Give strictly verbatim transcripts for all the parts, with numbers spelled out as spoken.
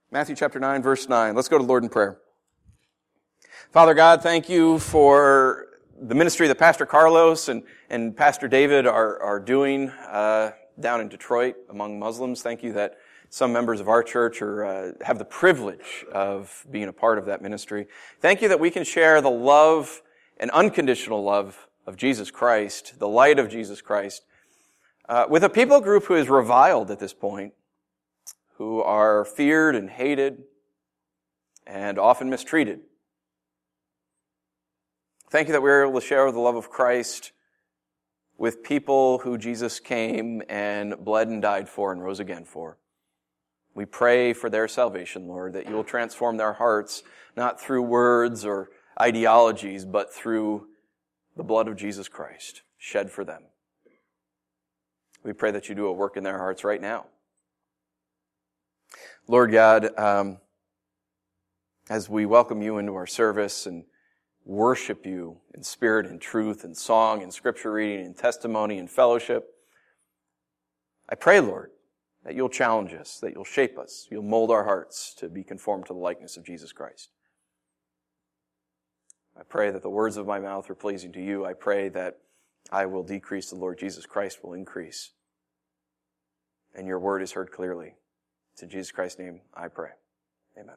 Matthew chapter nine, verse nine. Let's go to the Lord in prayer. Father God, thank you for the ministry that Pastor Carlos and, and Pastor David are, are doing uh, down in Detroit among Muslims. Thank you that some members of our church are, uh, have the privilege of being a part of that ministry. Thank you that we can share the love and unconditional love of Jesus Christ, the light of Jesus Christ, uh, with a people group who is reviled at this point, who are feared and hated and often mistreated. Thank you that we're able to share the love of Christ with people who Jesus came and bled and died for and rose again for. We pray for their salvation, Lord, that you will transform their hearts, not through words or ideologies, but through the blood of Jesus Christ shed for them. We pray that you do a work in their hearts right now. Lord God, um, as we welcome you into our service and worship you in spirit and truth and song and scripture reading and testimony and fellowship, I pray, Lord, that you'll challenge us, that you'll shape us, you'll mold our hearts to be conformed to the likeness of Jesus Christ. I pray that the words of my mouth are pleasing to you. I pray that I will decrease, the Lord Jesus Christ will increase, and your word is heard clearly. It's in Jesus Christ's name I pray. Amen.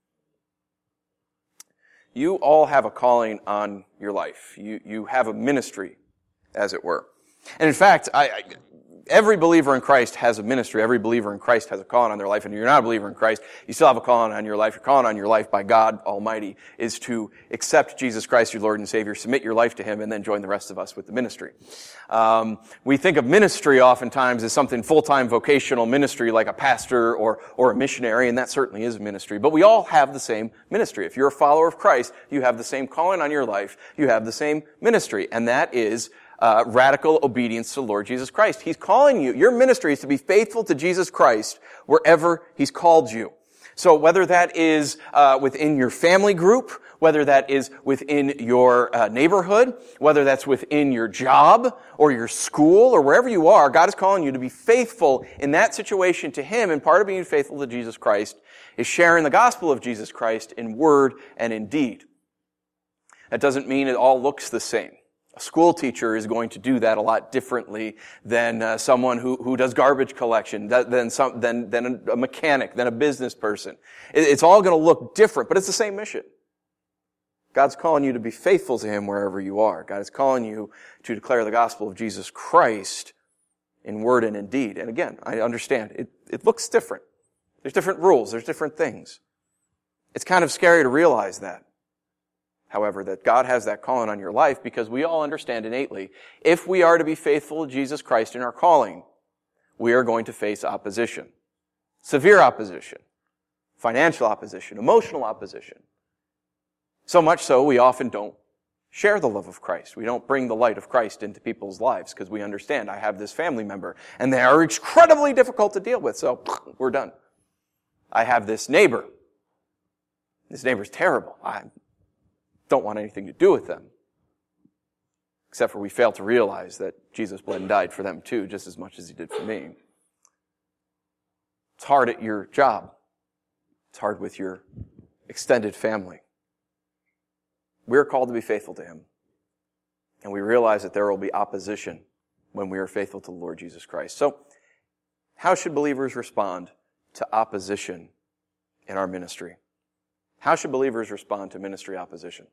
You all have a calling on your life. You you have a ministry, as it were. And in fact, I, I every believer in Christ has a ministry. Every believer in Christ has a calling on their life. And if you're not a believer in Christ, you still have a calling on your life. Your calling on your life by God Almighty is to accept Jesus Christ, your Lord and Savior, submit your life to Him, and then join the rest of us with the ministry. Um, we think of ministry oftentimes as something full-time vocational ministry like a pastor or, or a missionary, and that certainly is ministry. But we all have the same ministry. If you're a follower of Christ, you have the same calling on your life. You have the same ministry, and that is Uh, radical obedience to the Lord Jesus Christ. He's calling you. Your ministry is to be faithful to Jesus Christ wherever He's called you. So whether that is uh, within your family group, whether that is within your uh, neighborhood, whether that's within your job or your school or wherever you are, God is calling you to be faithful in that situation to Him. And part of being faithful to Jesus Christ is sharing the gospel of Jesus Christ in word and in deed. That doesn't mean it all looks the same. A school teacher is going to do that a lot differently than uh, someone who, who does garbage collection, than some, than, than a mechanic, than a business person. It, it's all going to look different, but it's the same mission. God's calling you to be faithful to Him wherever you are. God is calling you to declare the gospel of Jesus Christ in word and in deed. And again, I understand, it, it looks different. There's different rules, there's different things. It's kind of scary to realize that. However, that God has that calling on your life, because we all understand innately, if we are to be faithful to Jesus Christ in our calling, we are going to face opposition. Severe opposition. Financial opposition. Emotional opposition. So much so, we often don't share the love of Christ. We don't bring the light of Christ into people's lives, because we understand, I have this family member, and they are incredibly difficult to deal with, so we're done. I have this neighbor. This neighbor's terrible. I don't want anything to do with them. Except for we fail to realize that Jesus bled and died for them too, just as much as He did for me. It's hard at your job. It's hard with your extended family. We're called to be faithful to Him. And we realize that there will be opposition when we are faithful to the Lord Jesus Christ. So, how should believers respond to opposition in our ministry? How should believers respond to ministry opposition?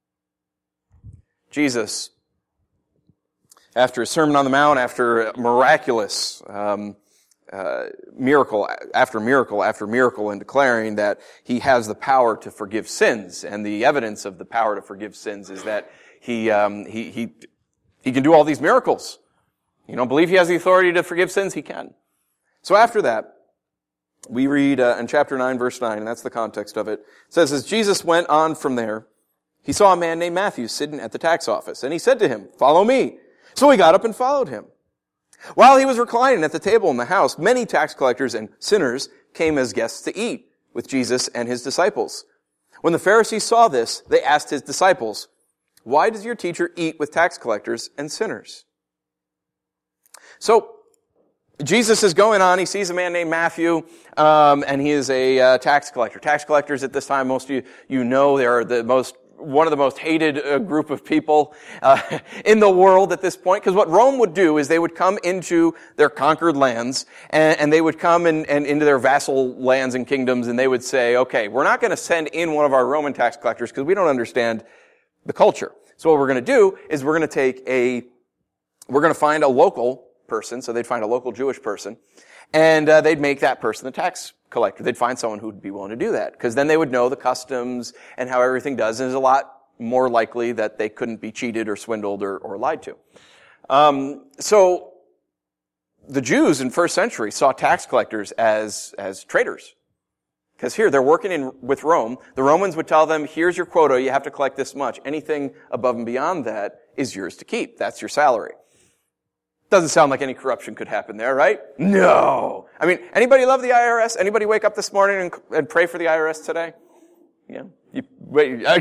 Jesus, after His Sermon on the Mount, after miraculous um, uh, miracle after miracle after miracle, and declaring that He has the power to forgive sins, and the evidence of the power to forgive sins is that He um, he he He can do all these miracles. You don't believe He has the authority to forgive sins? He can. So after that, we read uh, in chapter nine, verse nine, and that's the context of it. It says, as Jesus went on from there, He saw a man named Matthew sitting at the tax office, and He said to him, follow me. So he got up and followed Him. While he was reclining at the table in the house, many tax collectors and sinners came as guests to eat with Jesus and His disciples. When the Pharisees saw this, they asked His disciples, why does your teacher eat with tax collectors and sinners? So, Jesus is going on. He sees a man named Matthew, um, and he is a uh, tax collector. Tax collectors at this time, most of you, you know, they are the most, one of the most hated uh, group of people uh, in the world at this point. Because what Rome would do is they would come into their conquered lands, and, and they would come and, and into their vassal lands and kingdoms, and they would say, okay, we're not going to send in one of our Roman tax collectors because we don't understand the culture. So what we're going to do is we're going to take a, we're going to find a local person, so they'd find a local Jewish person, and uh, they'd make that person the tax collector. They'd find someone who'd be willing to do that, because then they would know the customs and how everything does, and it's a lot more likely that they couldn't be cheated or swindled or, or lied to. Um, so the Jews in first century saw tax collectors as as traitors, because here they're working in with Rome. The Romans would tell them, "Here's your quota. You have to collect this much. Anything above and beyond that is yours to keep. That's your salary." Doesn't sound like any corruption could happen there, right? No. I mean, anybody love the I R S? Anybody wake up this morning and, and pray for the I R S today? Yeah. You, wait. Let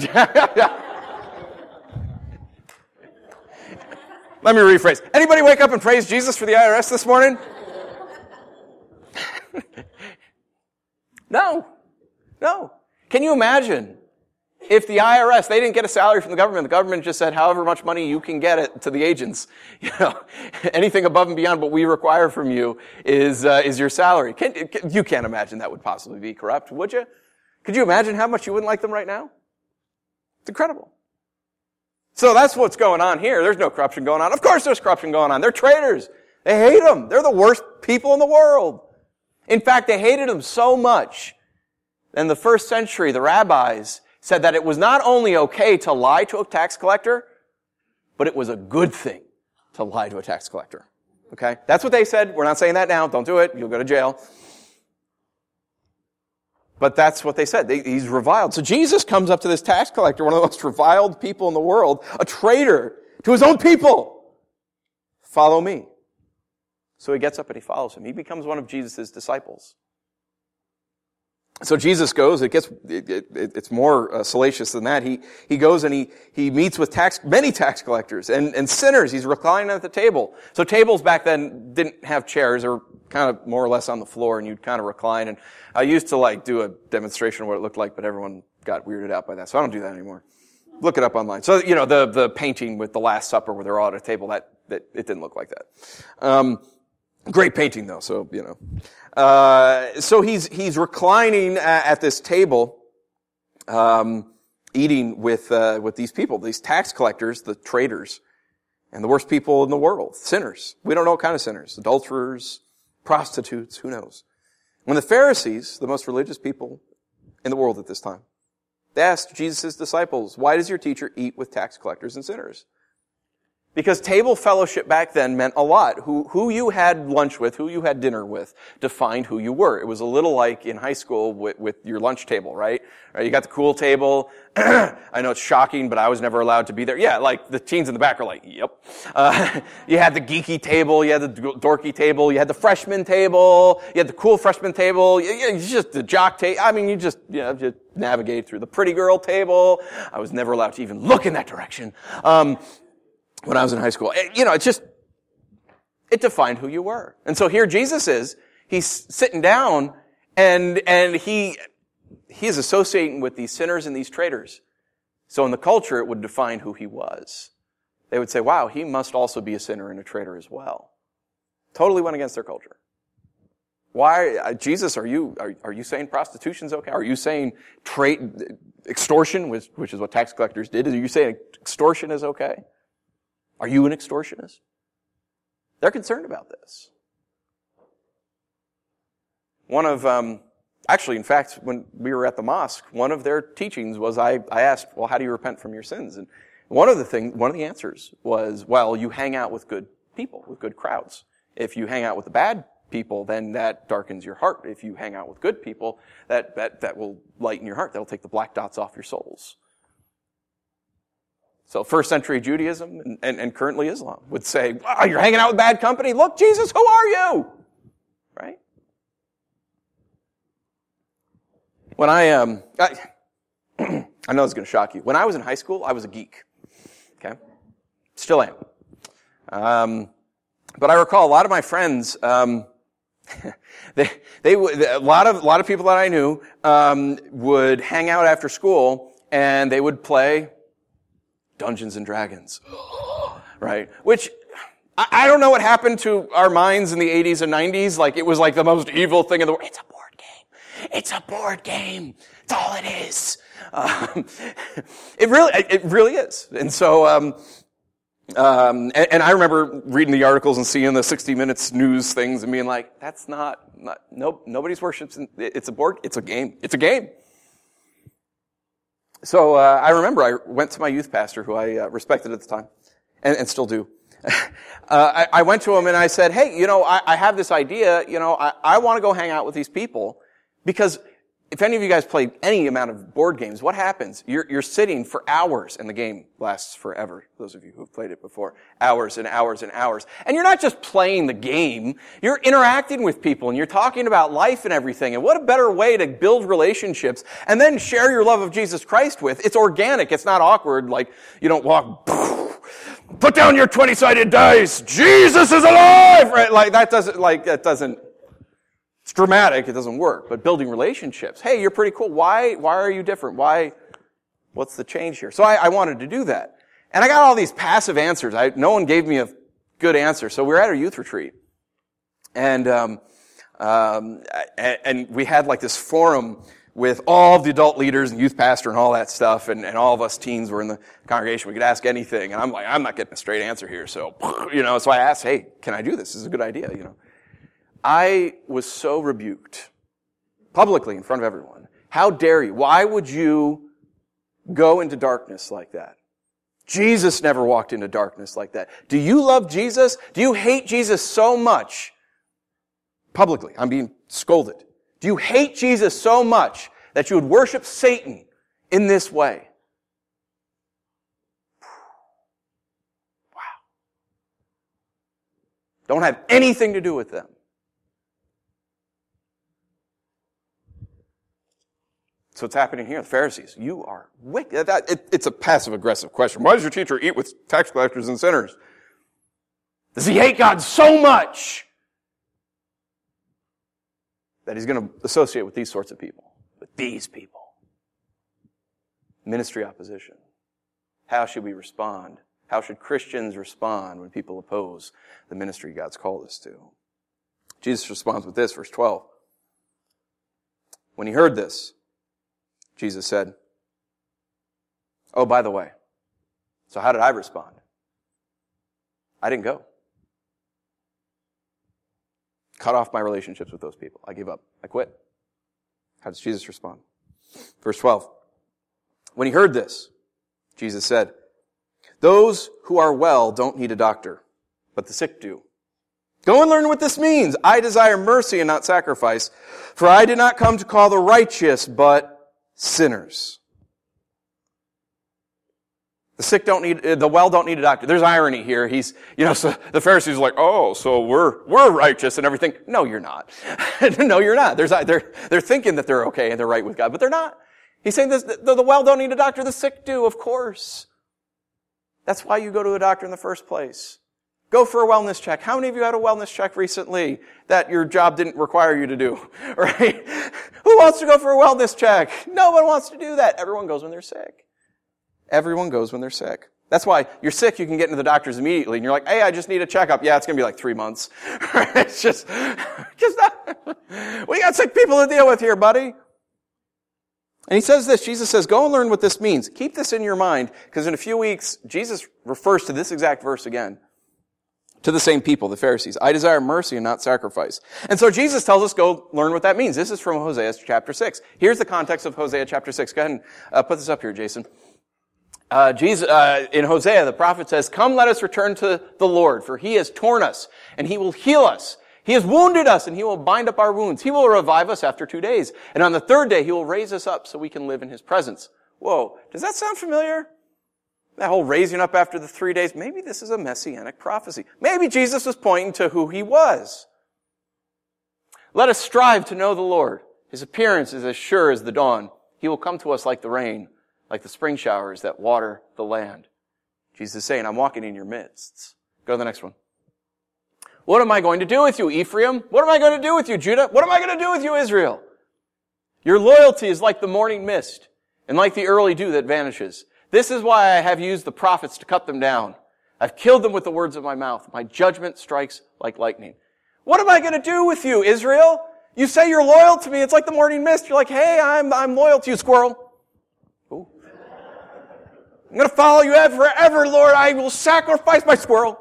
me rephrase. Anybody wake up and praise Jesus for the I R S this morning? No. No. Can you imagine if the I R S, they didn't get a salary from the government, the government just said however much money you can get it to the agents. You know, anything above and beyond what we require from you is uh, is your salary. Can, can, you can't imagine that would possibly be corrupt, would you? Could you imagine how much you wouldn't like them right now? It's incredible. So that's what's going on here. There's no corruption going on. Of course there's corruption going on. They're traitors. They hate them. They're the worst people in the world. In fact, they hated them so much. In the first century, the rabbis said that it was not only okay to lie to a tax collector, but it was a good thing to lie to a tax collector. Okay? That's what they said. We're not saying that now. Don't do it. You'll go to jail. But that's what they said. They, he's reviled. So Jesus comes up to this tax collector, one of the most reviled people in the world, a traitor to his own people. Follow me. So he gets up and he follows him. He becomes one of Jesus' disciples. So Jesus goes, it gets, it, it, it's more uh, salacious than that. He, he goes and he, he meets with tax, many tax collectors and, and sinners. He's reclining at the table. So tables back then didn't have chairs. They were kind of more or less on the floor, and you'd kind of recline. And I used to like do a demonstration of what it looked like, but everyone got weirded out by that. So I don't do that anymore. Look it up online. So, you know, the, the painting with the Last Supper where they're all at a table, that, that, it didn't look like that. Um, great painting though, so, you know. Uh, so he's, he's reclining at this table, um, eating with, uh, with these people, these tax collectors, the traitors, and the worst people in the world, sinners. We don't know what kind of sinners, adulterers, prostitutes, who knows. When the Pharisees, the most religious people in the world at this time, they asked Jesus' disciples, why does your teacher eat with tax collectors and sinners? Because table fellowship back then meant a lot. Who, who you had lunch with, who you had dinner with, defined who you were. It was a little like in high school with, with your lunch table, right? right? You got the cool table. I know it's shocking, but I was never allowed to be there. Yeah, like the teens in the back are like, yep. Uh, you had the geeky table, you had the dorky table, you had the freshman table, you had the cool freshman table, you, you just the jock table. I mean, you just, you know, just navigate through the pretty girl table. I was never allowed to even look in that direction. Um, When I was in high school, you know, it's just, it defined who you were. And so here Jesus is, he's sitting down and, and he, he is associating with these sinners and these traitors. So in the culture, it would define who he was. They would say, wow, he must also be a sinner and a traitor as well. Totally went against their culture. Why, Jesus, are you, are, are you saying prostitution's okay? Are you saying trade, extortion, which, which is what tax collectors did? Are you saying extortion is okay? Are you an extortionist? They're concerned about this. One of, um, actually, in fact, when we were at the mosque, one of their teachings was, I, I asked, well, how do you repent from your sins? And one of the things, one of the answers was, well, you hang out with good people, with good crowds. If you hang out with the bad people, then that darkens your heart. If you hang out with good people, that, that, that will lighten your heart. That'll take the black dots off your souls. So first century Judaism and, and, and currently Islam would say, wow, you're hanging out with bad company? Look, Jesus, who are you? Right? When I, um, I, I know it's going to shock you. When I was in high school, I was a geek. Okay? Still am. Um, but I recall a lot of my friends, um, they, they would, a lot of, a lot of people that I knew, um, would hang out after school and they would play Dungeons and Dragons. Right? Which, I, I don't know what happened to our minds in the eighties and nineties. Like, it was like the most evil thing in the world. It's a board game. It's a board game. It's all it is. Um, it really, it really is. And so, um, Um, and, and I remember reading the articles and seeing the sixty minutes news things and being like, that's not, not nope, nobody's worships. It's a board, it's a game. It's a game. So, uh, I remember I went to my youth pastor, who I uh, respected at the time, and, and still do. uh, I, I went to him and I said, hey, you know, I, I have this idea, you know, I, I want to go hang out with these people, because if any of you guys play any amount of board games, what happens? You're, you're sitting for hours, and the game lasts forever. Those of you who've played it before. Hours and hours and hours. And you're not just playing the game. You're interacting with people, and you're talking about life and everything. And what a better way to build relationships and then share your love of Jesus Christ with. It's organic. It's not awkward. Like, you don't walk, put down your twenty-sided dice. Jesus is alive! Right? Like, that doesn't, like, that doesn't, it's dramatic, it doesn't work. But building relationships. Hey, you're pretty cool. Why, why are you different? Why, what's the change here? So I, I wanted to do that. And I got all these passive answers. I, no one gave me a good answer. So we were at a youth retreat. And, um, um, and, and we had like this forum with all of the adult leaders and youth pastor and all that stuff. And, and all of us teens were in the congregation. We could ask anything. And I'm like, I'm not getting a straight answer here. So, you know, so I asked, hey, can I do this? This is a good idea, you know. I was so rebuked, publicly in front of everyone. How dare you? Why would you go into darkness like that? Jesus never walked into darkness like that. Do you love Jesus? Do you hate Jesus so much? Publicly, I'm being scolded. Do you hate Jesus so much that you would worship Satan in this way? Wow. Don't have anything to do with them. So what's happening here? The Pharisees, you are wicked. That, it, it's a passive-aggressive question. Why does your teacher eat with tax collectors and sinners? Does he hate God so much that he's going to associate with these sorts of people? With these people. Ministry opposition. How should we respond? How should Christians respond when people oppose the ministry God's called us to? Jesus responds with this, verse twelve. When he heard this, Jesus said, oh, by the way, so how did I respond? I didn't go. Cut off my relationships with those people. I gave up. I quit. How does Jesus respond? Verse twelve. When he heard this, Jesus said, those who are well don't need a doctor, but the sick do. Go and learn what this means. I desire mercy and not sacrifice, for I did not come to call the righteous, but sinners. The sick don't need, the well don't need a doctor. There's irony here. He's, you know, so the Pharisees are like, oh, so we're, we're righteous and everything. No, you're not. No, you're not. There's, they're, they're thinking that they're okay and they're right with God, but they're not. He's saying this, the, the well don't need a doctor, the sick do, of course. That's why you go to a doctor in the first place. Go for a wellness check. How many of you had a wellness check recently that your job didn't require you to do? Right? Who wants to go for a wellness check? No one wants to do that. Everyone goes when they're sick. Everyone goes when they're sick. That's why you're sick, you can get into the doctors immediately, and you're like, hey, I just need a checkup. Yeah, it's going to be like three months. It's just, just not, we got sick people to deal with here, buddy. And he says this, Jesus says, go and learn what this means. Keep this in your mind, because in a few weeks, Jesus refers to this exact verse again. To the same people, the Pharisees. I desire mercy and not sacrifice. And so Jesus tells us, go learn what that means. This is from Hosea chapter six. Here's the context of Hosea chapter six. Go ahead and uh, put this up here, Jason. Uh, Jesus, uh, in Hosea, the prophet says, come, let us return to the Lord, for he has torn us, and he will heal us. He has wounded us, and he will bind up our wounds. He will revive us after two days. And on the third day, he will raise us up so we can live in his presence. Whoa, does that sound familiar? That whole raising up after the three days, maybe this is a messianic prophecy. Maybe Jesus was pointing to who he was. Let us strive to know the Lord. His appearance is as sure as the dawn. He will come to us like the rain, like the spring showers that water the land. Jesus is saying, I'm walking in your midst. Go to the next one. What am I going to do with you, Ephraim? What am I going to do with you, Judah? What am I going to do with you, Israel? Your loyalty is like the morning mist and like the early dew that vanishes. This is why I have used the prophets to cut them down. I've killed them with the words of my mouth. My judgment strikes like lightning. What am I going to do with you, Israel? You say you're loyal to me. It's like the morning mist. You're like, hey, I'm, I'm loyal to you, squirrel. Ooh. I'm going to follow you forever, Lord. I will sacrifice my squirrel.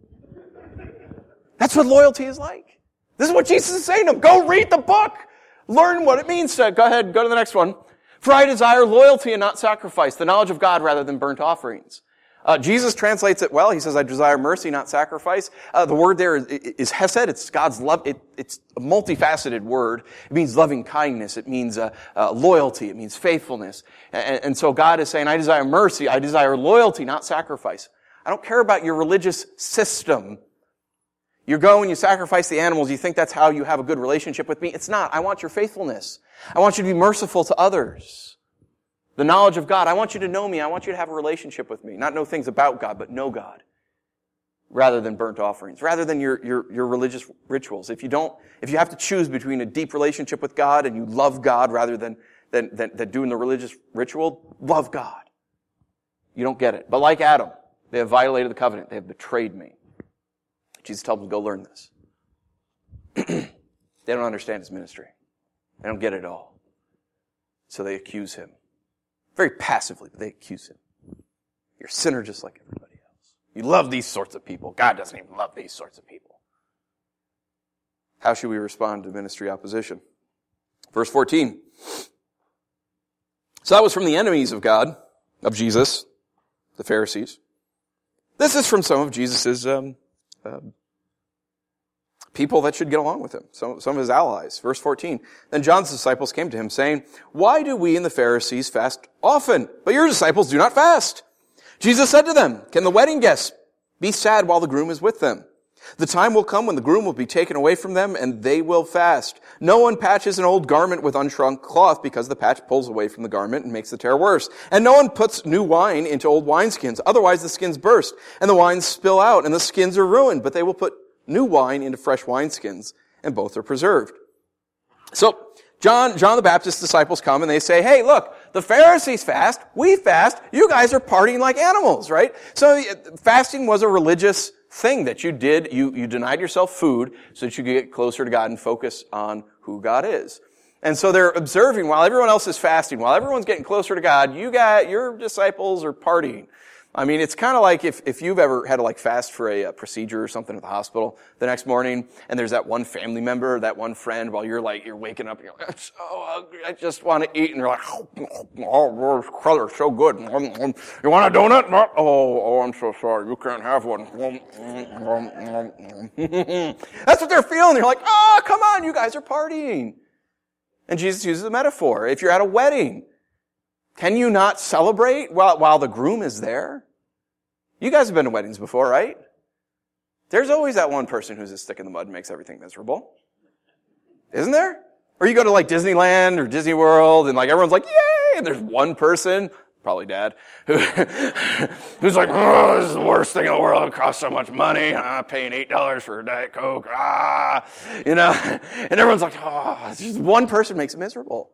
That's what loyalty is like. This is what Jesus is saying to them. Go read the book. Learn what it means to, go ahead, go to the next one. For I desire loyalty and not sacrifice, the knowledge of God rather than burnt offerings. Uh, Jesus translates it well. He says, I desire mercy, not sacrifice. Uh, the word there is, is hesed. It's God's love. It, it's a multifaceted word. It means loving kindness. It means uh, uh, loyalty. It means faithfulness. And, and so God is saying, I desire mercy. I desire loyalty, not sacrifice. I don't care about your religious system. You go and you sacrifice the animals. You think that's how you have a good relationship with me. It's not. I want your faithfulness. I want you to be merciful to others. The knowledge of God. I want you to know me. I want you to have a relationship with me. Not know things about God, but know God. Rather than burnt offerings. Rather than your, your, your religious rituals. If you don't, if you have to choose between a deep relationship with God and you love God rather than, than, than, than doing the religious ritual, love God. You don't get it. But like Adam, they have violated the covenant. They have betrayed me. Jesus tells them to go learn this. They don't understand his ministry. They don't get it all. So they accuse him. Very passively, but they accuse him. You're a sinner just like everybody else. You love these sorts of people. God doesn't even love these sorts of people. How should we respond to ministry opposition? Verse fourteen. So that was from the enemies of God, of Jesus, the Pharisees. This is from some of Jesus' um, uh, people that should get along with him, some, some of his allies. Verse fourteen, then John's disciples came to him saying, why do we and the Pharisees fast often, but your disciples do not fast? Jesus said to them, can the wedding guests be sad while the groom is with them? The time will come when the groom will be taken away from them, and they will fast. No one patches an old garment with unshrunk cloth, because the patch pulls away from the garment and makes the tear worse. And no one puts new wine into old wineskins, otherwise the skins burst, and the wines spill out, and the skins are ruined. But they will put new wine into fresh wineskins, and both are preserved. So, John, John the Baptist's disciples come and they say, hey, look, the Pharisees fast, we fast, you guys are partying like animals, right? So, fasting was a religious thing that you did. You, you denied yourself food so that you could get closer to God and focus on who God is. And so they're observing while everyone else is fasting, while everyone's getting closer to God, you got, your disciples are partying. I mean, it's kind of like if, if you've ever had to like fast for a, a procedure or something at the hospital the next morning, and there's that one family member, that one friend, while you're like, you're waking up, and you're like, I'm so hungry, I just want to eat, and you're like, oh, color, so good. You want a donut? No. Oh, oh, I'm so sorry, you can't have one. That's what they're feeling. They're like, oh, come on, you guys are partying. And Jesus uses a metaphor. If you're at a wedding, can you not celebrate while, while the groom is there? You guys have been to weddings before, right? There's always that one person who's a stick in the mud and makes everything miserable. Isn't there? Or you go to like Disneyland or Disney World and like everyone's like, yay! And there's one person, probably dad, who, who's like, oh, this is the worst thing in the world. It costs so much money. Ah, paying eight dollars for a Diet Coke. Ah, you know, and everyone's like, oh, it's just one person makes it miserable.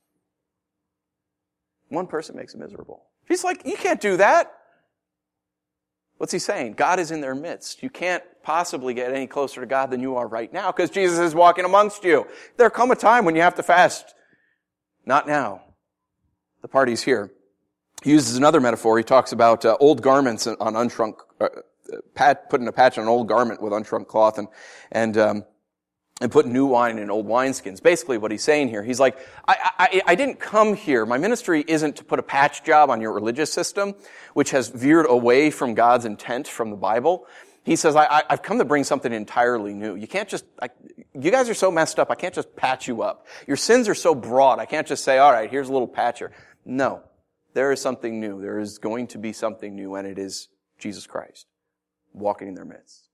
One person makes it miserable. He's like, you can't do that. What's he saying? God is in their midst. You can't possibly get any closer to God than you are right now because Jesus is walking amongst you. There'll come a time when you have to fast. Not now. The party's here. He uses another metaphor. He talks about uh, old garments on unshrunk, uh, pat, putting a patch on an old garment with unshrunk cloth and, and, um, and put new wine in old wineskins. Basically what he's saying here, he's like, I, I, I didn't come here. My ministry isn't to put a patch job on your religious system, which has veered away from God's intent from the Bible. He says, I, I, I've come to bring something entirely new. You can't just, I, you guys are so messed up, I can't just patch you up. Your sins are so broad, I can't just say, all right, here's a little patcher. No, there is something new. There is going to be something new, and it is Jesus Christ walking in their midst.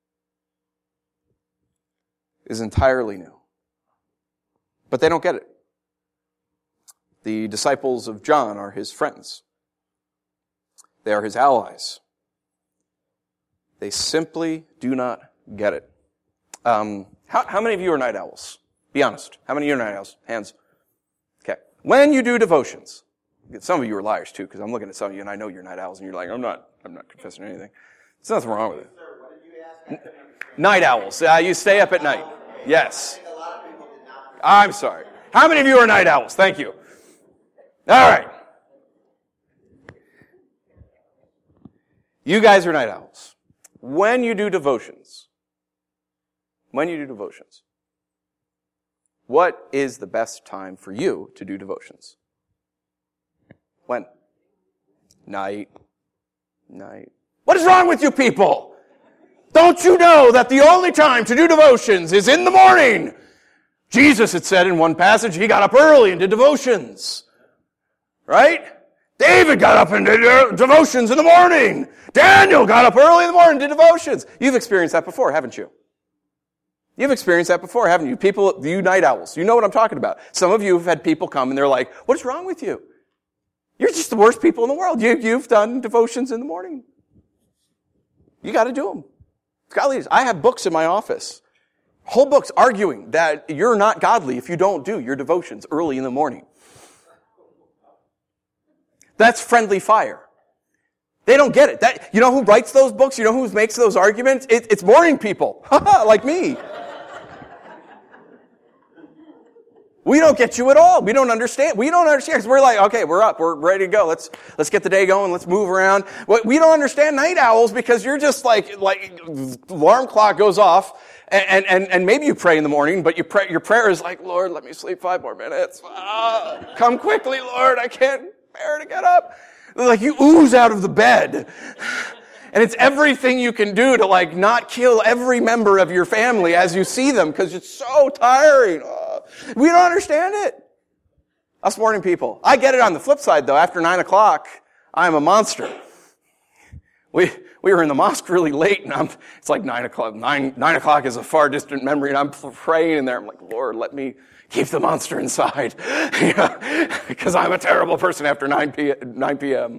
Is entirely new. But they don't get it. The disciples of John are his friends. They are his allies. They simply do not get it. Um, how, how many of you are night owls? Be honest. How many of you are night owls? Hands. Okay. When you do devotions, some of you are liars too, because I'm looking at some of you and I know you're night owls, and you're like, I'm not, I'm not confessing anything. There's nothing wrong with it. Sir, what did you ask? Night owls. Uh, you stay up at night. Yes. I'm sorry. How many of you are night owls? Thank you. All right. You guys are night owls. When you do devotions, when you do devotions, what is the best time for you to do devotions? When? Night. Night. What is wrong with you people? Don't you know that the only time to do devotions is in the morning? Jesus had said in one passage, he got up early and did devotions. Right? David got up and did devotions in the morning. Daniel got up early in the morning and did devotions. You've experienced that before, haven't you? You've experienced that before, haven't you? People, you night owls, you know what I'm talking about. Some of you have had people come and they're like, what is wrong with you? You're just the worst people in the world. You, you've done devotions in the morning. You got to do them. Godly, I have books in my office. Whole books arguing that you're not godly if you don't do your devotions early in the morning. That's friendly fire. They don't get it. That, you know who writes those books? You know who makes those arguments? It, it's morning people. Like me. We don't get you at all. We don't understand. We don't understand because we're like, okay, we're up. We're ready to go. Let's, let's get the day going. Let's move around. We don't understand night owls because you're just like, like, alarm clock goes off and, and, and maybe you pray in the morning, but you pray, your prayer is like, Lord, let me sleep five more minutes. Ah, come quickly, Lord. I can't bear to get up. Like you ooze out of the bed. And it's everything you can do to like not kill every member of your family as you see them because it's so tiring. Oh. We don't understand it. Us morning people. I get it on the flip side though. After nine o'clock, I'm a monster. We, we were in the mosque really late and I'm, it's like nine o'clock. Nine, nine o'clock is a far distant memory and I'm praying in there. I'm like, Lord, let me keep the monster inside. Because I'm a terrible person after nine p.m.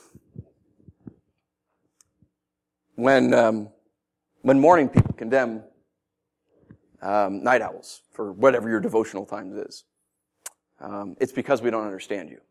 When, um, when morning people condemn um, night owls for whatever your devotional time is, um, it's because we don't understand you.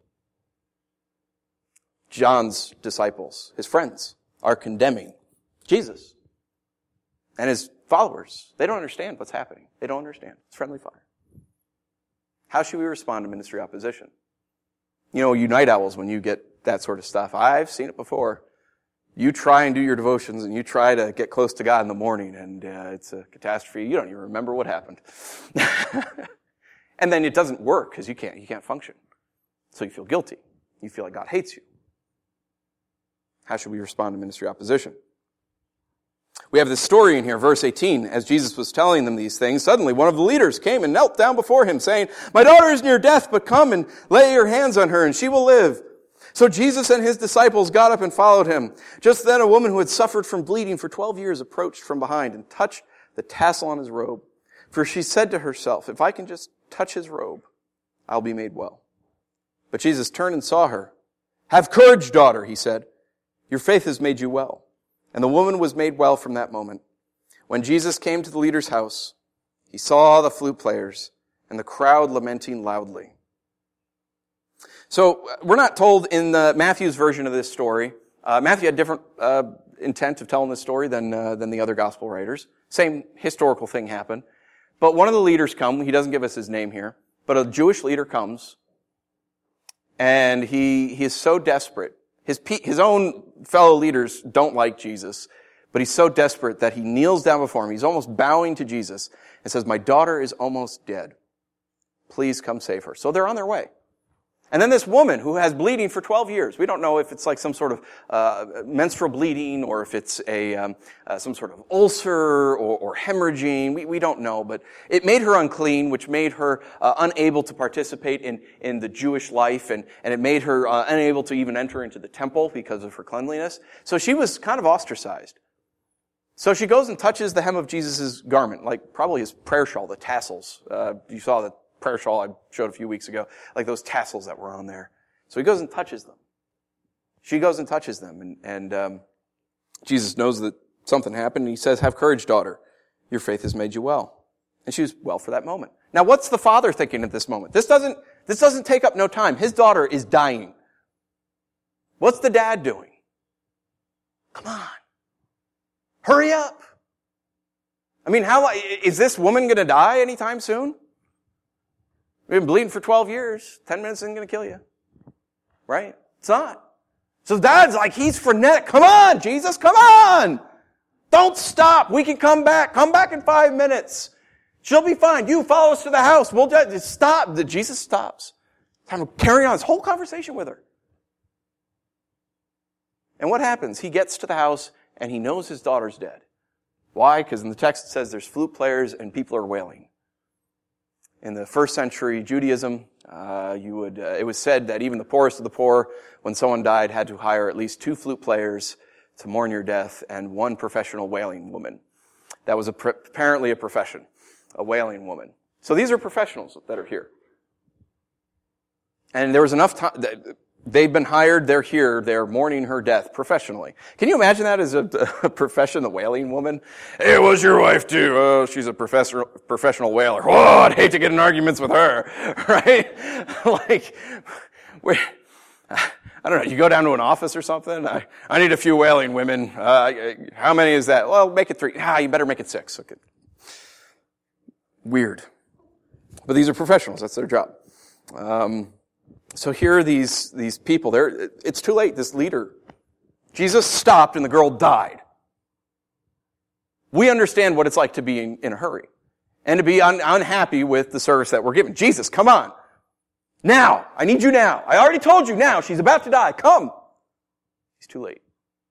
John's disciples, his friends, are condemning Jesus and his followers. They don't understand what's happening. They don't understand. It's friendly fire. How should we respond to ministry opposition? You know, you night owls, when you get that sort of stuff, I've seen it before. You try and do your devotions and you try to get close to God in the morning and uh, it's a catastrophe. You don't even remember what happened. And then it doesn't work because you can't, you can't function. So you feel guilty. You feel like God hates you. How should we respond to ministry opposition? We have this story in here, verse eighteen. As Jesus was telling them these things, suddenly one of the leaders came and knelt down before him, saying, "My daughter is near death, but come and lay your hands on her, and she will live." So Jesus and his disciples got up and followed him. Just then a woman who had suffered from bleeding for twelve years approached from behind and touched the tassel on his robe. For she said to herself, "If I can just touch his robe, I'll be made well." But Jesus turned and saw her. "Have courage, daughter," he said. "Your faith has made you well." And the woman was made well from that moment. When Jesus came to the leader's house, he saw the flute players and the crowd lamenting loudly. So we're not told in the Matthew's version of this story. Uh, Matthew had different uh, intent of telling this story than uh, than the other gospel writers. Same historical thing happened. But one of the leaders come. He doesn't give us his name here. But a Jewish leader comes. And he, he is so desperate. His, his own fellow leaders don't like Jesus, but he's so desperate that he kneels down before him. He's almost bowing to Jesus and says, "My daughter is almost dead. Please come save her." So they're on their way. And then this woman who has bleeding for twelve years. We don't know if it's like some sort of uh, menstrual bleeding or if it's a um, uh, some sort of ulcer or, or hemorrhaging. We, we don't know, but it made her unclean, which made her uh, unable to participate in, in the Jewish life, and, and it made her uh, unable to even enter into the temple because of her cleanliness. So she was kind of ostracized. So she goes and touches the hem of Jesus' garment, like probably his prayer shawl, the tassels. Uh, you saw the prayer shawl I showed a few weeks ago, like those tassels that were on there. So he goes and touches them. She goes and touches them, and, and um, Jesus knows that something happened, and he says, "Have courage, daughter. your faith has made you well. And she was well for that moment. Now, what's the father thinking at this moment? This doesn't, this doesn't take up no time. His daughter is dying. What's the dad doing? Come on. Hurry up. I mean, how, is this woman going to die anytime soon? We've been bleeding for twelve years. Ten minutes isn't going to kill you. Right? It's not. So dad's like, he's frenetic. Come on, Jesus, come on. Don't stop. We can come back. Come back in five minutes. She'll be fine. You follow us to the house. We'll just stop. Jesus stops. Time to carry on his whole conversation with her. And what happens? He gets to the house and he knows his daughter's dead. Why? Because in the text it says there's flute players and people are wailing. In the first century Judaism, uh, you would, uh, it was said that even the poorest of the poor, when someone died, had to hire at least two flute players to mourn your death and one professional wailing woman. That was a, apparently a profession. A wailing woman. So these are professionals that are here. And there was enough time, they've been hired, they're here, they're mourning her death professionally. Can you imagine that as a, a profession, the wailing woman? Hey, it was your wife too. Oh, she's a professor, professional wailer. Oh, I'd hate to get in arguments with her. Right? Like, we, I don't know, you go down to an office or something, I, I need a few wailing women. Uh, how many is that? Well, make it three. Ah, you better make it six. Okay. Weird. But these are professionals. That's their job. Um, so here are these, these people. They're, it's too late. This leader. Jesus stopped and the girl died. We understand what it's like to be in, in a hurry. And to be un, unhappy with the service that we're given. Jesus, come on. Now. I need you now. I already told you now. She's about to die. Come. He's too late.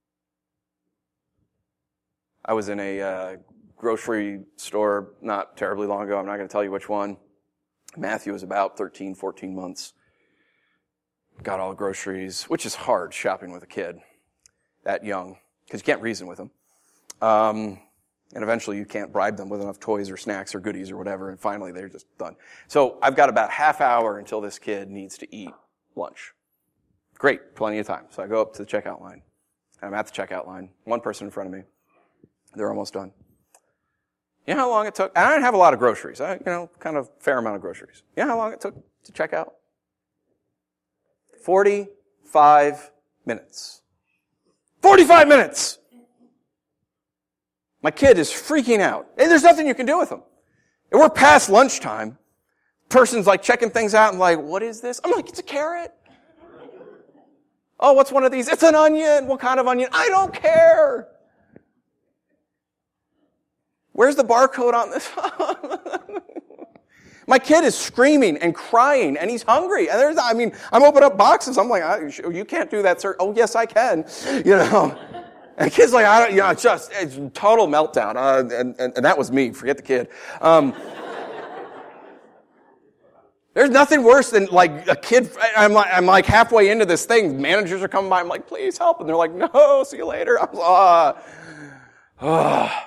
I was in a, uh, grocery store not terribly long ago. I'm not going to tell you which one. Matthew was about thirteen, fourteen months. Got all the groceries, which is hard shopping with a kid that young, because you can't reason with them. Um, and eventually you can't bribe them with enough toys or snacks or goodies or whatever, and finally they're just done. So I've got about half hour until this kid needs to eat lunch. Great, plenty of time. So I go up to the checkout line. I'm at the checkout line. One person in front of me. They're almost done. You know how long it took? I didn't have a lot of groceries. I, you know, kind of fair amount of groceries. You know how long it took to check out? forty-five minutes. forty-five minutes! My kid is freaking out. And there's nothing you can do with him. And we're past lunchtime. Person's like checking things out and like, what is this? I'm like, it's a carrot. Oh, what's one of these? It's an onion. What kind of onion? I don't care. Where's the barcode on this? My kid is screaming and crying, and he's hungry. And there's, I mean, I'm opening up boxes. I'm like, I, you can't do that, sir. Oh, yes, I can. You know. And the kid's like, I don't, you know, it's just, it's total meltdown. Uh, and, and, and that was me. Forget the kid. Um, there's nothing worse than like a kid. I'm like, I'm like halfway into this thing. Managers are coming by. I'm like, please help. And they're like, no, see you later. I'm like, ah, ah.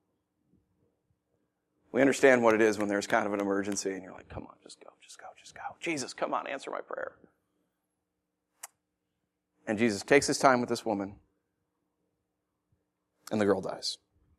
We understand what it is when there's kind of an emergency and you're like, come on, just go, just go, just go. Jesus, come on, answer my prayer. And Jesus takes his time with this woman and the girl dies.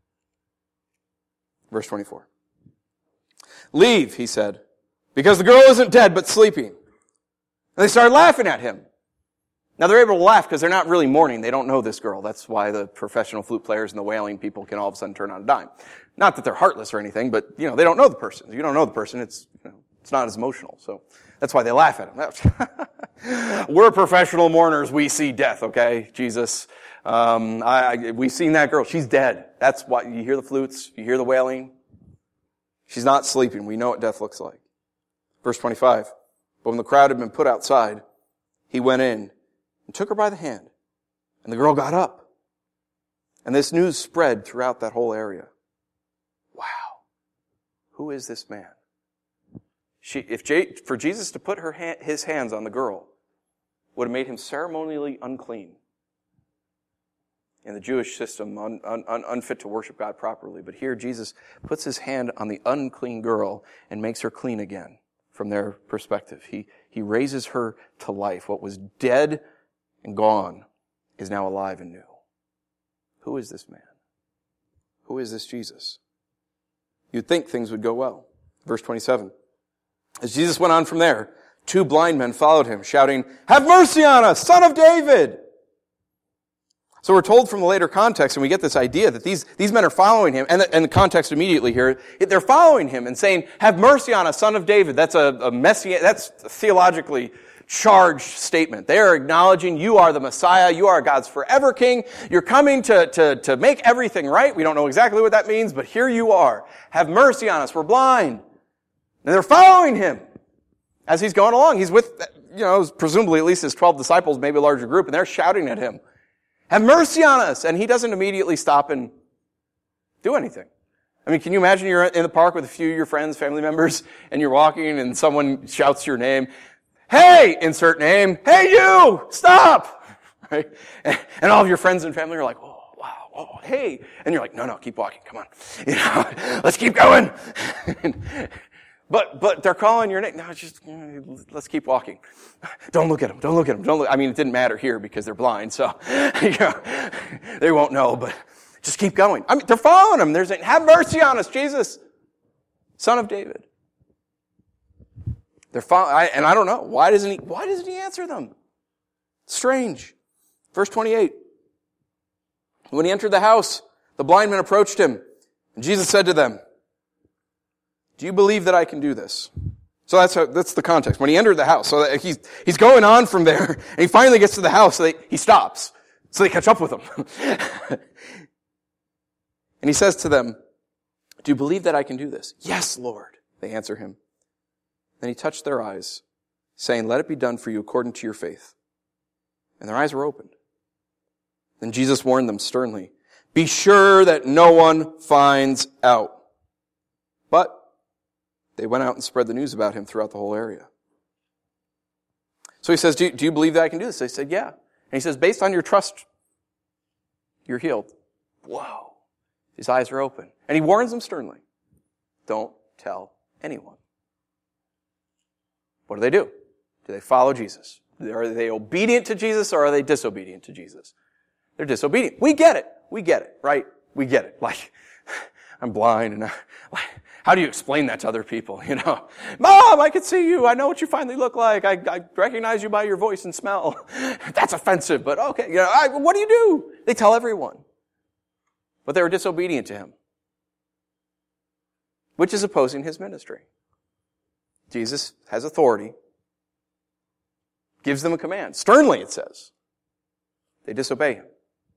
Verse twenty-four. Leave, he said, because the girl isn't dead but sleeping. And they started laughing at him. Now they're able to laugh because they're not really mourning. They don't know this girl. That's why the professional flute players and the wailing people can all of a sudden turn on a dime. Not that they're heartless or anything, but, you know, they don't know the person. If you don't know the person, it's, you know, it's not as emotional. So that's why they laugh at him. We're professional mourners. We see death, okay? Jesus. Um, I, I, we've seen that girl. She's dead. That's why you hear the flutes. You hear the wailing. She's not sleeping. We know what death looks like. Verse twenty-five. But when the crowd had been put outside, he went in and took her by the hand. And the girl got up. And this news spread throughout that whole area. Wow. Who is this man? She, if J, for Jesus to put her hand, his hands on the girl would have made him ceremonially unclean. In the Jewish system, un, un, un, unfit to worship God properly. But here Jesus puts his hand on the unclean girl and makes her clean again from their perspective. He, he raises her to life. What was dead and gone is now alive and new. Who is this man? Who is this Jesus? you'd think things would go well. Verse twenty-seven. As Jesus went on from there, two blind men followed him, shouting, "Have mercy on us, Son of David!" So we're told from the later context, and we get this idea that these, these men are following him, and the, and the context immediately here, they're following him and saying, "Have mercy on us, Son of David." That's a, a messianic, that's a theologically charged statement. They are acknowledging you are the Messiah, you are God's forever King, you're coming to, to, to make everything right. We don't know exactly what that means, but here you are. Have mercy on us, we're blind. And they're following him as he's going along. He's with, you know, presumably at least his twelve disciples, maybe a larger group, and they're shouting at him, "Have mercy on us!" And he doesn't immediately stop and do anything. I mean, can you imagine you're in the park with a few of your friends, family members, and you're walking and someone shouts your name, "Hey," insert name, "Hey you, stop!" Right? And all of your friends and family are like, "Oh, wow, oh, hey." And you're like, "No, no, keep walking, come on. You know, let's keep going." But, but they're calling your name. No, it's just, let's keep walking. Don't look at them. Don't look at them. Don't look. I mean, it didn't matter here because they're blind, so, you know, they won't know, but just keep going. I mean, they're following him. They're saying, "Have mercy on us, Jesus, Son of David." They're following, and I don't know. Why doesn't he, why doesn't he answer them? Strange. Verse twenty-eight. When he entered the house, the blind men approached him, and Jesus said to them, "Do you believe that I can do this?" So that's how, that's the context. When he entered the house, so that he's he's going on from there, and he finally gets to the house, so they, he stops. So they catch up with him. And he says to them, "Do you believe that I can do this?" "Yes, Lord," they answer him. Then he touched their eyes, saying, "Let it be done for you according to your faith." And their eyes were opened. Then Jesus warned them sternly, "Be sure that no one finds out." But they went out and spread the news about him throughout the whole area. So he says, do you, do you believe that I can do this? They said, "Yeah." And he says, "Based on your trust, you're healed." Whoa. His eyes are open. And he warns them sternly, "Don't tell anyone." What do they do? Do they follow Jesus? Are they obedient to Jesus or are they disobedient to Jesus? They're disobedient. We get it. We get it, right? We get it. Like, I'm blind and I, like, how do you explain that to other people, you know? "Mom, I can see you. I know what you finally look like. I, I recognize you by your voice and smell." That's offensive, but okay. You know, I, what do you do? They tell everyone. But they were disobedient to him, which is opposing his ministry. Jesus has authority, gives them a command. Sternly, it says. They disobey him.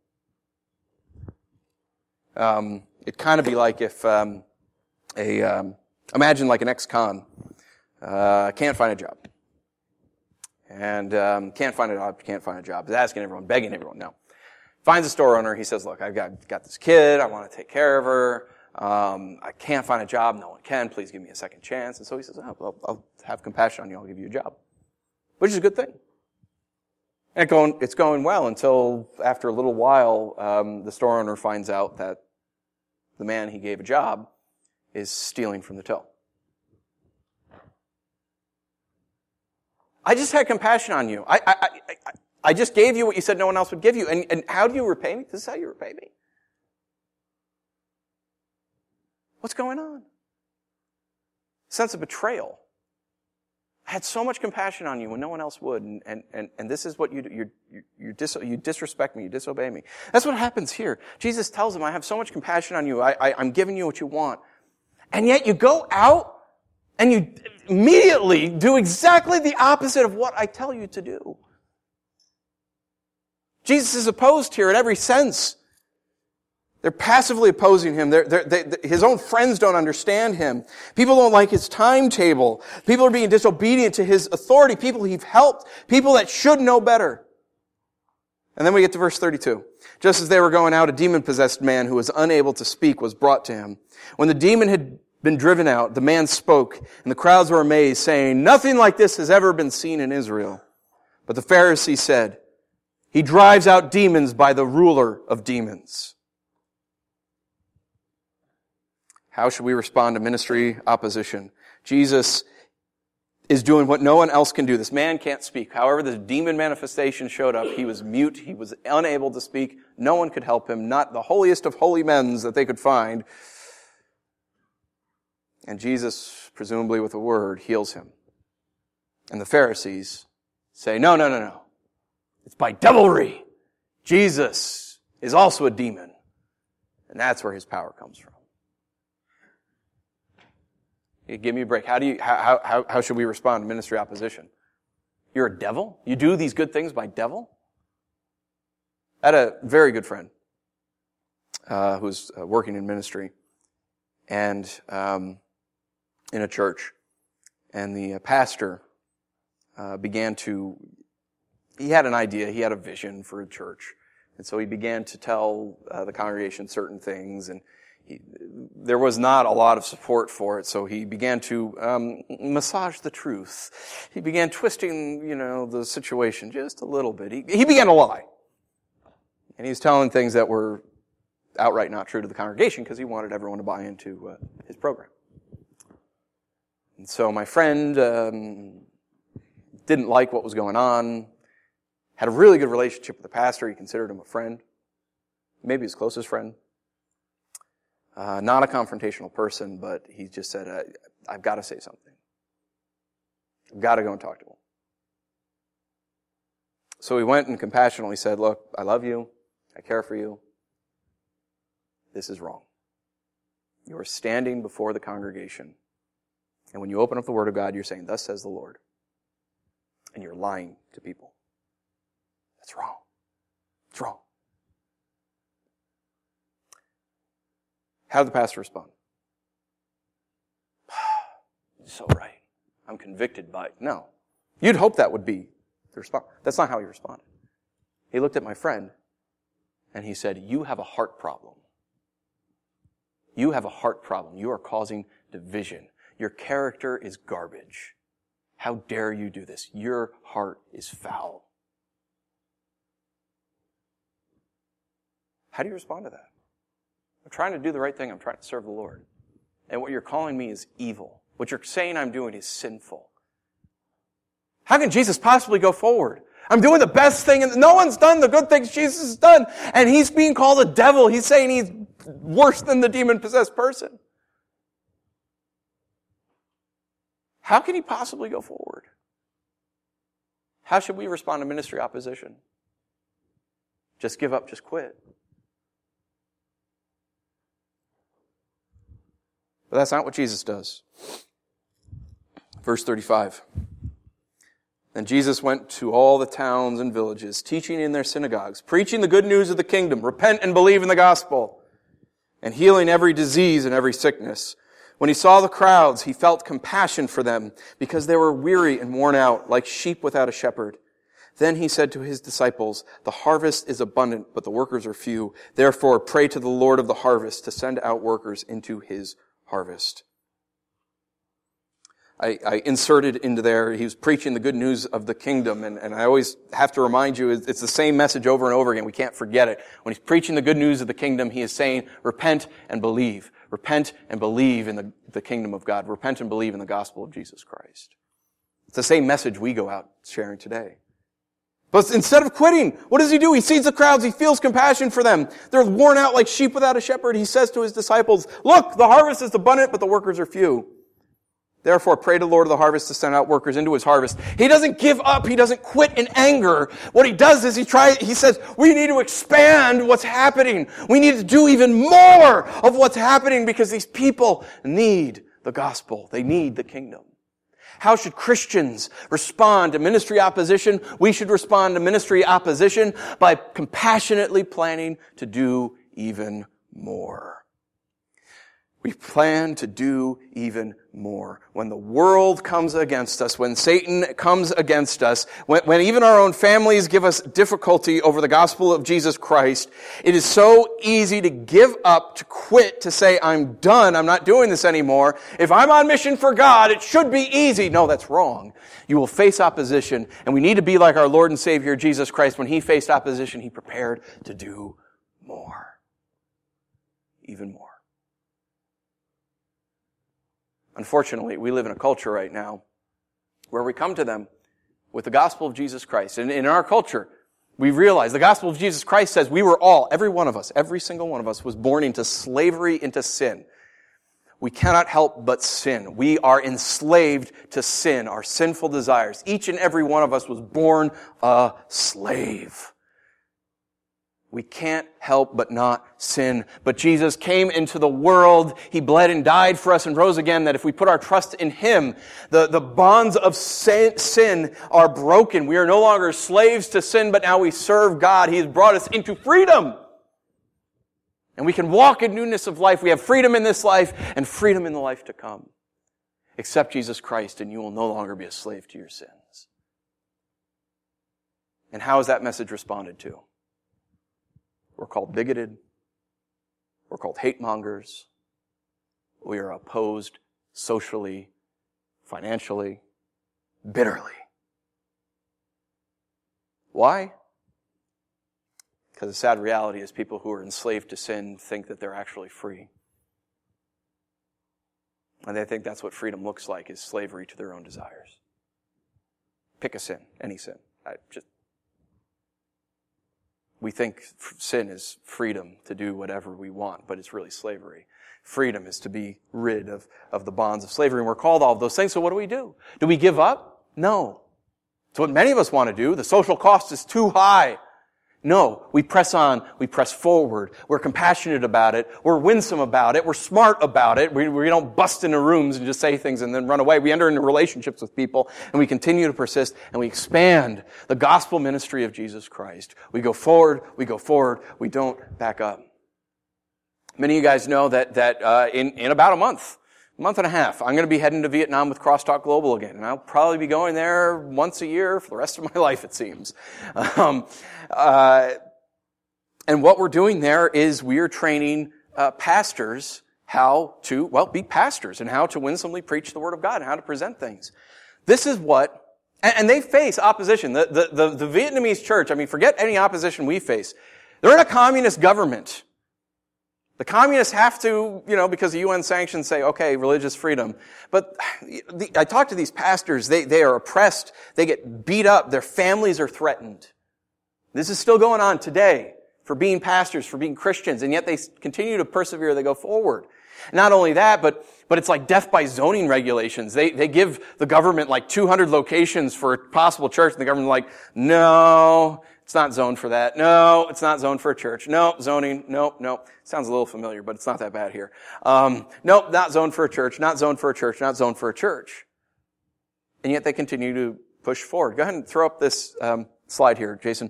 Um, it'd kind of be like if um, a um, imagine like an ex-con uh, can't find a job, and um, can't find a job, can't find a job. Is asking everyone, begging everyone. No, finds a store owner. He says, "Look, I've got got this kid. I want to take care of her. Um, I can't find a job. No one can. Please give me a second chance." And so he says, oh, I'll, I'll have compassion on you. I'll give you a job, which is a good thing. And it going, it's going well until after a little while, um, the store owner finds out that the man he gave a job is stealing from the till. "I just had compassion on you. I, I, I, I just gave you what you said no one else would give you. And, and how do you repay me? This is how you repay me." What's going on? Sense of betrayal. "I had so much compassion on you when no one else would, and and and, and this is what you do. You you you, dis, you disrespect me. You disobey me." That's what happens here. Jesus tells him, "I have so much compassion on you. I, I I'm giving you what you want, and yet you go out and you immediately do exactly the opposite of what I tell you to do." Jesus is opposed here in every sense. They're passively opposing him. They're, they're, they, his own friends don't understand him. People don't like his timetable. People are being disobedient to his authority. People he's helped. People that should know better. And then we get to verse thirty-two. "Just as they were going out, a demon-possessed man who was unable to speak was brought to him. When the demon had been driven out, the man spoke, and the crowds were amazed, saying, 'Nothing like this has ever been seen in Israel.' But the Pharisees said, 'He drives out demons by the ruler of demons.'" How should we respond to ministry opposition? Jesus is doing what no one else can do. This man can't speak. However, the demon manifestation showed up. He was mute. He was unable to speak. No one could help him. Not the holiest of holy men that they could find And Jesus, presumably with a word, heals him. And the Pharisees say, no, no, no, no. It's by devilry. Jesus is also a demon. And that's where his power comes from. You give me a break. How do you, how, how, how should we respond to ministry opposition? You're a devil? You do these good things by devil? I had a very good friend uh, who was uh, working in ministry and um, in a church. And the uh, pastor uh, began to, he had an idea, he had a vision for a church. And so he began to tell uh, the congregation certain things, and he, there was not a lot of support for it, so he began to um, massage the truth. He began twisting, you know, the situation just a little bit. He, he began to lie. And he was telling things that were outright not true to the congregation because he wanted everyone to buy into uh, his program. And so my friend um, didn't like what was going on, had a really good relationship with the pastor. He considered him a friend, maybe his closest friend. Uh, not a confrontational person, but he just said, uh, I've got to say something. I've got to go and talk to him. So he went and compassionately said, look, I love you. I care for you. This is wrong. You are standing before the congregation, and when you open up the Word of God, you're saying, thus says the Lord. And you're lying to people. That's wrong. It's wrong. How did the pastor respond? So right. I'm convicted by it. No. You'd hope that would be the response. That's not how he responded. He looked at my friend and he said, you have a heart problem. You have a heart problem. You are causing division. Your character is garbage. How dare you do this? Your heart is foul. How do you respond to that? I'm trying to do the right thing. I'm trying to serve the Lord. And what you're calling me is evil. What you're saying I'm doing is sinful. How can Jesus possibly go forward? I'm doing the best thing, and no one's done the good things Jesus has done, and he's being called a devil. He's saying he's worse than the demon-possessed person. How can he possibly go forward? How should we respond to ministry opposition? Just give up, just quit. But that's not what Jesus does. Verse thirty-five. Then Jesus went to all the towns and villages, teaching in their synagogues, preaching the good news of the kingdom, repent and believe in the gospel, and healing every disease and every sickness. When he saw the crowds, he felt compassion for them, because they were weary and worn out, like sheep without a shepherd. Then he said to his disciples, the harvest is abundant, but the workers are few. Therefore, pray to the Lord of the harvest to send out workers into his harvest. I, I inserted into there, he was preaching the good news of the kingdom, and, and I always have to remind you, it's the same message over and over again. We can't forget it. When he's preaching the good news of the kingdom, he is saying, repent and believe. Repent and believe in the, the kingdom of God. Repent and believe in the gospel of Jesus Christ. It's the same message we go out sharing today. But instead of quitting, what does he do? He sees the crowds. He feels compassion for them. They're worn out like sheep without a shepherd. He says to his disciples, look, the harvest is abundant, but the workers are few. Therefore, pray to the Lord of the harvest to send out workers into his harvest. He doesn't give up. He doesn't quit in anger. What he does is he tries, he says, we need to expand what's happening. We need to do even more of what's happening because these people need the gospel. They need the kingdom. How should Christians respond to ministry opposition? We should respond to ministry opposition by compassionately planning to do even more. We plan to do even more. When the world comes against us, when Satan comes against us, when, when even our own families give us difficulty over the gospel of Jesus Christ, it is so easy to give up, to quit, to say, I'm done, I'm not doing this anymore. If I'm on mission for God, it should be easy. No, that's wrong. You will face opposition, and we need to be like our Lord and Savior Jesus Christ. When he faced opposition, he prepared to do more. Even more. Unfortunately, we live in a culture right now where we come to them with the gospel of Jesus Christ. And in our culture, we realize the gospel of Jesus Christ says we were all, every one of us, every single one of us was born into slavery, into sin. we cannot help but sin. We are enslaved to sin, our sinful desires. Each and every one of us was born a slave. We can't help but not sin. But Jesus came into the world. He bled and died for us and rose again, that if we put our trust in Him, the, the bonds of sin, sin are broken. We are no longer slaves to sin, but now we serve God. He has brought us into freedom. And we can walk in newness of life. We have freedom in this life and freedom in the life to come. Accept Jesus Christ and you will no longer be a slave to your sins. And how is that message responded to? We're called bigoted. We're called hate mongers. We are opposed socially, financially, bitterly. Why? Because the sad reality is people who are enslaved to sin think that they're actually free. And they think that's what freedom looks like, is slavery to their own desires. Pick a sin, any sin. I just We think sin is freedom to do whatever we want, but it's really slavery. Freedom is to be rid of, of the bonds of slavery, and we're called all of those things. So what do we do? Do we give up? No. It's what many of us want to do. The social cost is too high. No, we press on, we press forward. We're compassionate about it. We're winsome about it. We're smart about it. We, we don't bust into rooms and just say things and then run away. We enter into relationships with people and we continue to persist and we expand the gospel ministry of Jesus Christ. We go forward, we go forward, we don't back up. Many of you guys know that, that uh, in, in about a month, a month and a half, I'm going to be heading to Vietnam with Crosstalk Global again. And I'll probably be going there once a year for the rest of my life, it seems. Um, uh, and what we're doing there is we're training uh, pastors how to, well, be pastors and how to winsomely preach the Word of God and how to present things. This is what, and, and they face opposition. The, the, the, the Vietnamese church, I mean, forget any opposition we face. They're in a communist government. The communists have to, you know, because the U N sanctions say, okay, religious freedom. But the, I talk to these pastors, they, they are oppressed, they get beat up, their families are threatened. This is still going on today for being pastors, for being Christians, and yet they continue to persevere, they go forward. Not only that, but, but it's like death by zoning regulations. They, they give the government like two hundred locations for a possible church, and the government's like, no, it's not zoned for that. No, it's not zoned for a church. No, zoning. Nope, nope. Sounds a little familiar, but it's not that bad here. Um, nope, not zoned for a church. Not zoned for a church. Not zoned for a church. And yet they continue to push forward. Go ahead and throw up this um, slide here, Jason.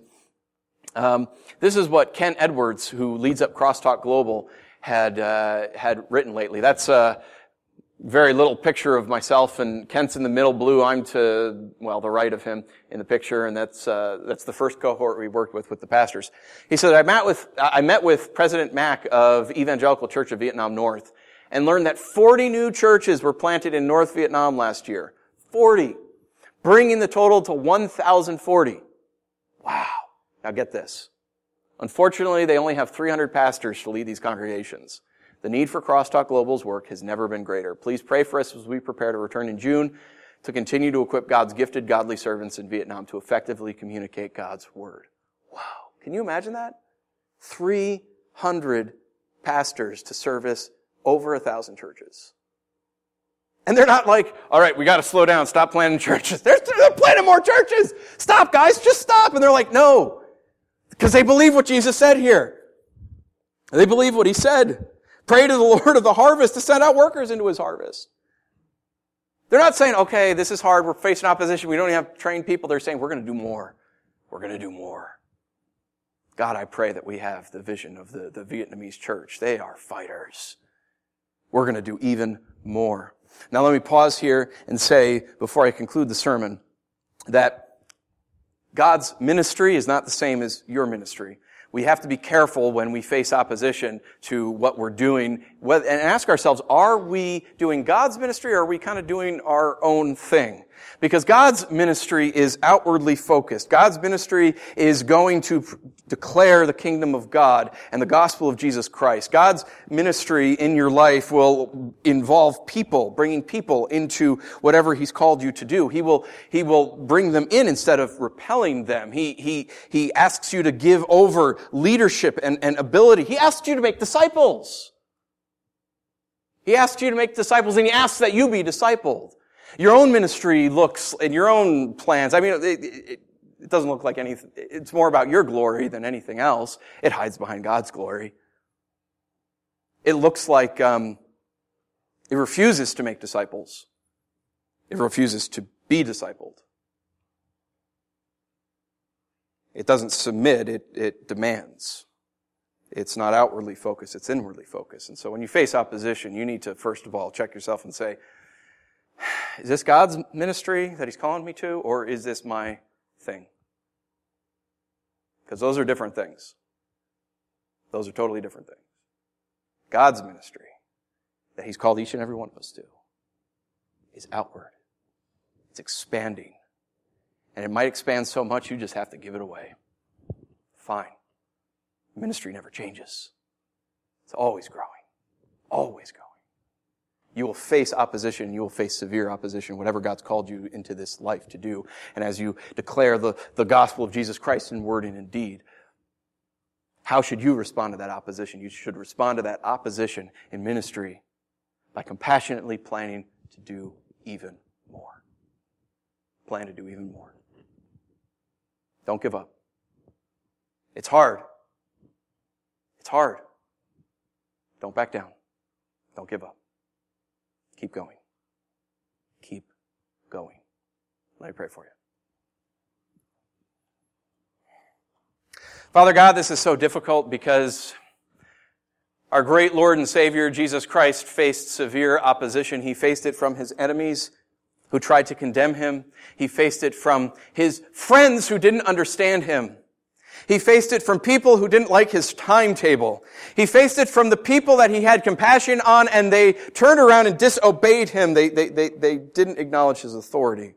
Um, this is what Ken Edwards, who leads up Crosstalk Global, had uh, had written lately. That's a very little picture of myself, and Kent's in the middle blue. I'm to, well, the right of him in the picture, and that's uh, that's the first cohort we worked with with the pastors. He said, I met with I met with President Mack of Evangelical Church of Vietnam North and learned that forty new churches were planted in North Vietnam last year. forty. Bringing the total to one thousand forty. Wow. Now get this. Unfortunately, they only have three hundred pastors to lead these congregations. The need for Crosstalk Global's work has never been greater. Please pray for us as we prepare to return in June to continue to equip God's gifted, godly servants in Vietnam to effectively communicate God's Word. Wow. Can you imagine that? three hundred pastors to service over a thousand churches. And they're not like, all right, we got to slow down, stop planting churches. They're, they're planting more churches. Stop, guys, just stop. And they're like, no, because they believe what Jesus said here. They believe what He said. Pray to the Lord of the harvest to send out workers into His harvest. They're not saying, okay, this is hard, we're facing opposition, we don't even have trained people. They're saying, we're going to do more. We're going to do more. God, I pray that we have the vision of the, the Vietnamese church. They are fighters. We're going to do even more. Now let me pause here and say, before I conclude the sermon, that God's ministry is not the same as your ministry. We have to be careful when we face opposition to what we're doing and ask ourselves, are we doing God's ministry or are we kind of doing our own thing? Because God's ministry is outwardly focused. God's ministry is going to declare the kingdom of God and the gospel of Jesus Christ. God's ministry in your life will involve people, bringing people into whatever He's called you to do. He will, He will bring them in instead of repelling them. He, He, He asks you to give over leadership and, and ability. He asks you to make disciples. He asks you to make disciples, and He asks that you be discipled. Your own ministry looks, and your own plans, I mean, it, it, it doesn't look like anything. It's more about your glory than anything else. It hides behind God's glory. It looks like um, it refuses to make disciples. It refuses to be discipled. It doesn't submit, it, it demands. It's not outwardly focused, it's inwardly focused. And so when you face opposition, you need to, first of all, check yourself and say, is this God's ministry that He's calling me to, or is this my thing? Because those are different things. Those are totally different things. God's ministry that He's called each and every one of us to is outward. It's expanding. And it might expand so much you just have to give it away. Fine. Ministry never changes. It's always growing. Always growing. You will face opposition. You will face severe opposition, whatever God's called you into this life to do. And as you declare the, the gospel of Jesus Christ in word and in deed, how should you respond to that opposition? You should respond to that opposition in ministry by compassionately planning to do even more. Plan to do even more. Don't give up. It's hard. It's hard. Don't back down. Don't give up. Keep going. Keep going. Let me pray for you. Father God, this is so difficult because our great Lord and Savior, Jesus Christ, faced severe opposition. He faced it from His enemies who tried to condemn Him. He faced it from His friends who didn't understand Him. He faced it from people who didn't like His timetable. He faced it from the people that He had compassion on, and they turned around and disobeyed Him. They, they, they, they didn't acknowledge His authority.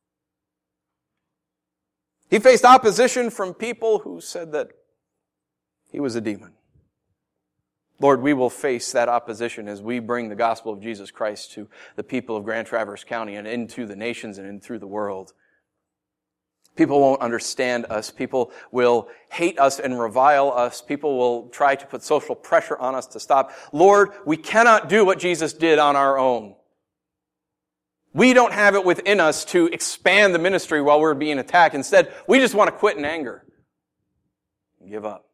He faced opposition from people who said that He was a demon. Lord, we will face that opposition as we bring the gospel of Jesus Christ to the people of Grand Traverse County and into the nations and in through the world. People won't understand us. People will hate us and revile us. People will try to put social pressure on us to stop. Lord, we cannot do what Jesus did on our own. We don't have it within us to expand the ministry while we're being attacked. Instead, we just want to quit in anger and give up.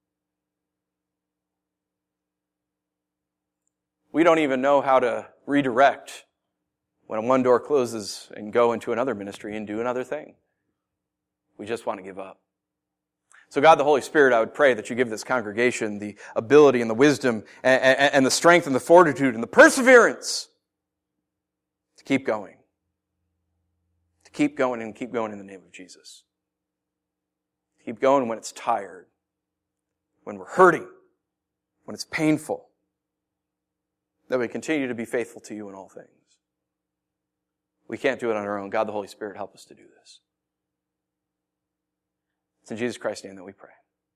We don't even know how to redirect when one door closes and go into another ministry and do another thing. We just want to give up. So God, the Holy Spirit, I would pray that you give this congregation the ability and the wisdom and, and, and the strength and the fortitude and the perseverance to keep going. To keep going and keep going in the name of Jesus. To keep going when it's tired, when we're hurting, when it's painful. That we continue to be faithful to you in all things. We can't do it on our own. God, the Holy Spirit, help us to do this. It's in Jesus Christ's name that we pray.